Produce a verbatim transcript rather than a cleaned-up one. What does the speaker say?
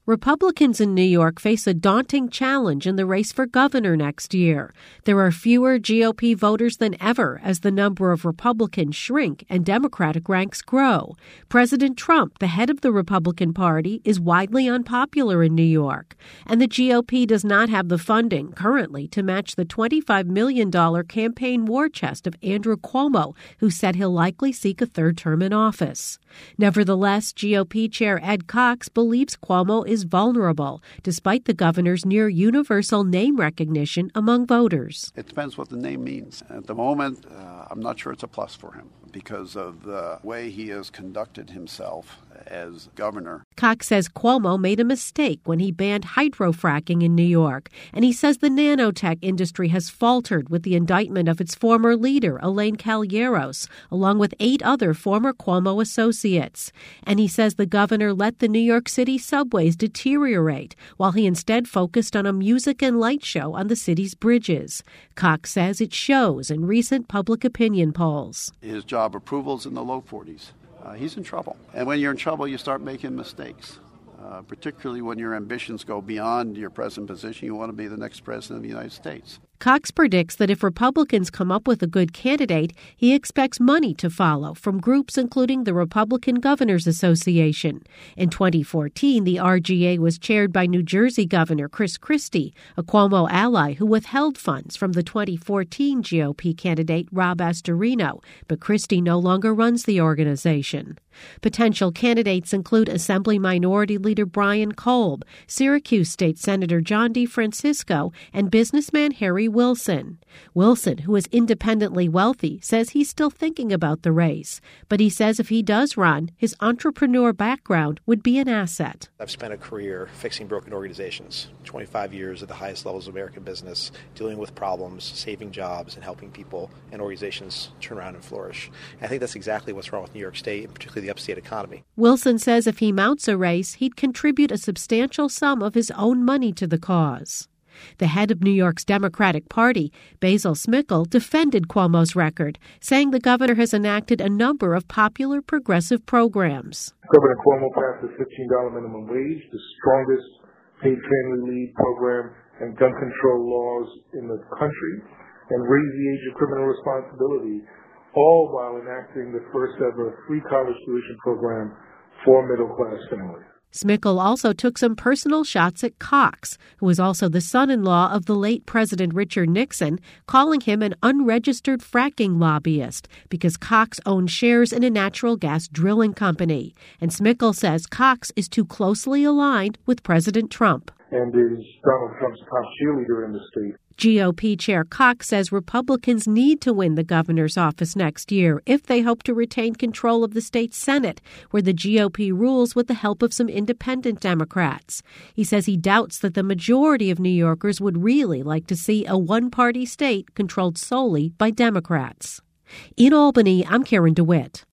Republicans in New York face a daunting challenge in the race for governor next year. There are fewer G O P voters than ever as the number of Republicans shrink and Democratic ranks grow. President Trump, the head of the Republican Party, is widely unpopular in New York. And the G O P does not have the funding currently to match the twenty-five million dollars campaign war chest of Andrew Cuomo, who said he'll likely seek a third term in office. Nevertheless, G O P Chair Ed Cox believes Cuomo is vulnerable, despite the governor's near universal name recognition among voters. It depends what the name means. At the moment, uh, I'm not sure it's a plus for him because of the way he has conducted himself as governor. Cox says Cuomo made a mistake when he banned hydrofracking in New York, and he says the nanotech industry has faltered with the indictment of its former leader, Elaine Calleros, along with eight other former Cuomo associates. And he says the governor let the New York City subways deteriorate, while he instead focused on a music and light show on the city's bridges. Cox says it shows in recent public opinion polls. His job approval's in the low forties. Uh, he's in trouble. And when you're in trouble, you start making mistakes, uh, particularly when your ambitions go beyond your present position. You want to be the next president of the United States. Cox predicts that if Republicans come up with a good candidate, he expects money to follow from groups including the Republican Governors Association. In twenty fourteen, the R G A was chaired by New Jersey Governor Chris Christie, a Cuomo ally who withheld funds from the twenty fourteen G O P candidate Rob Astorino, but Christie no longer runs the organization. Potential candidates include Assembly Minority Leader Brian Kolb, Syracuse State Senator John DeFrancisco, and businessman Harry Wilson. Wilson, who is independently wealthy, says he's still thinking about the race, but he says if he does run, his entrepreneur background would be an asset. I've spent a career fixing broken organizations, twenty-five years at the highest levels of American business, dealing with problems, saving jobs, and helping people and organizations turn around and flourish. And I think that's exactly what's wrong with New York State, and particularly the upstate economy. Wilson says if he mounts a race, he'd contribute a substantial sum of his own money to the cause. The head of New York's Democratic Party, Basil Smikle, defended Cuomo's record, saying the governor has enacted a number of popular progressive programs. Governor Cuomo passed the fifteen dollars minimum wage, the strongest paid family leave program and gun control laws in the country, and raised the age of criminal responsibility, all while enacting the first ever free college tuition program for middle-class families. Smikle also took some personal shots at Cox, who was also the son-in-law of the late President Richard Nixon, calling him an unregistered fracking lobbyist because Cox owned shares in a natural gas drilling company. And Smikle says Cox is too closely aligned with President Trump. And is Donald Trump's top cheerleader in the state. G O P Chair Cox says Republicans need to win the governor's office next year if they hope to retain control of the state Senate, where the G O P rules with the help of some independent Democrats. He says he doubts that the majority of New Yorkers would really like to see a one-party state controlled solely by Democrats. In Albany, I'm Karen DeWitt.